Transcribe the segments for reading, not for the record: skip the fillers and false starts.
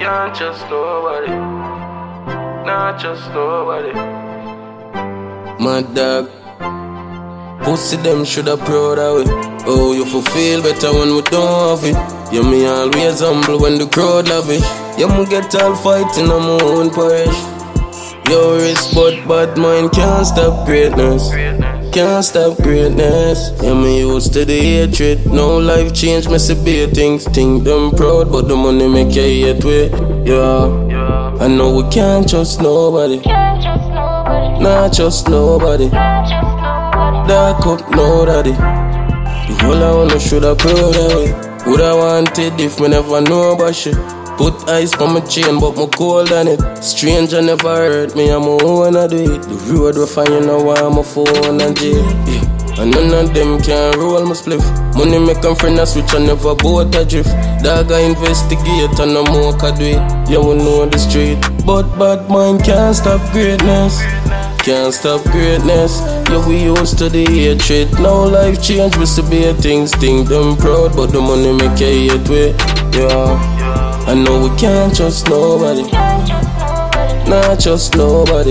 Can't trust nobody. Not trust nobody. My dog. Pussy them shoulda proud of it. Oh, you feel better when we don't have it. Yeah, me always humble when the crowd love it. Yeah, me get all fighting on my own parish. Your wrist but bad mind can't stop greatness. Can't stop greatness. Yeah, me used to the hatred. Now life change, me see bad things. Think them proud, but the money make you hate way. Yeah, I know we can't trust nobody. Not trust nobody. Dark up, no daddy. The whole I wanna shoulda proud of it. Woulda wanted if me never know about shit. Put ice on my chain, but my cold on it. Stranger never hurt me, I'm my own I do it. The road we find, you know why I'm a phone and jail. Yeah. And none of them can roll my spliff. Money make them friend a switch and never boat a drift. Dog I investigate and no more can do it. Yeah, we know the street. But bad mind can't stop greatness. Can't stop greatness. Yeah, we used to the hatred. Now life change, we see bad things. Think them proud, but the money make you hate way. Yeah, I know we can't trust nobody. Not trust nobody.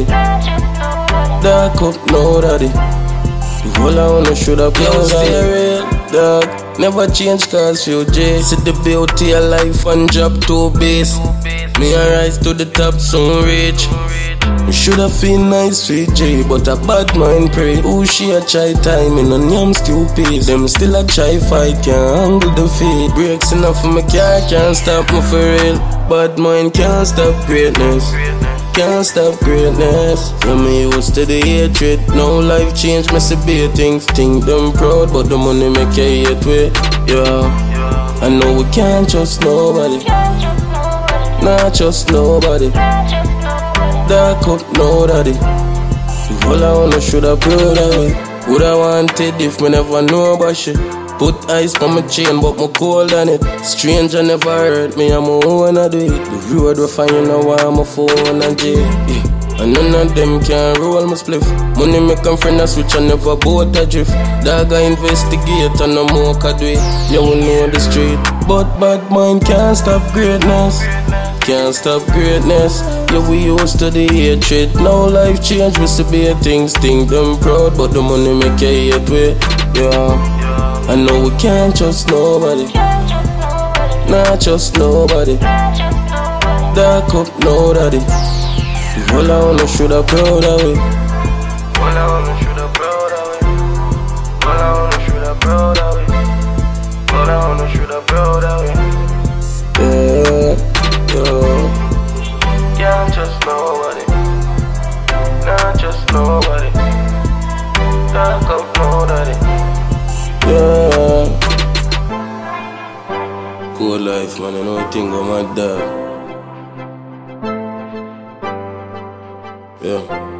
Dark up, no daddy. The whole I wanna shoulda proud of it. Dog, never change cause few J. See the beauty of life and drop to base. Me a rise to the top, soon reach. You shoulda feel nice, sweet J, but a bad mind pray. Who she a try time in a yam stupid. Them still a try fight, can't handle the feet. Breaks enough for my car, can't stop me for real. Bad mind can't stop greatness. Can't stop greatness. Yeah, me used to the hatred. Now life change, me see bad things. Think them proud, but the money make you hate way. Yeah, I know we can't trust nobody. Not trust nobody. Dark up, no daddy. The whole I wanna shoulda proud of it. Woulda wanted if me never know about shit. Put ice on my chain, but my cold on it. Stranger never hurt me, I'm my own I do it. The road we find, you know why I'm a phone and jail. Yeah. And none of them can roll my spliff. Money make them friend a switch and never boat a drift. Dog I investigate and no more can do it. Yeah, we know the street. But bad mind can't stop greatness. Can't stop greatness. Yeah, we used to the hatred. Now life change, we see bad things. Think them proud, but the money make you hate way. Yeah, I know we can't trust nobody. Not trust nobody. Dark up, no daddy. The whole I wanna shoulda proud of it. All I wanna shoulda proud of it. All I wanna shoulda proud of it. All I wanna shoulda proud of it. Can't trust nobody. Not trust nobody. Dark up, no daddy. Yeah. Cool life, man. You know what thing go mad dog. Yeah.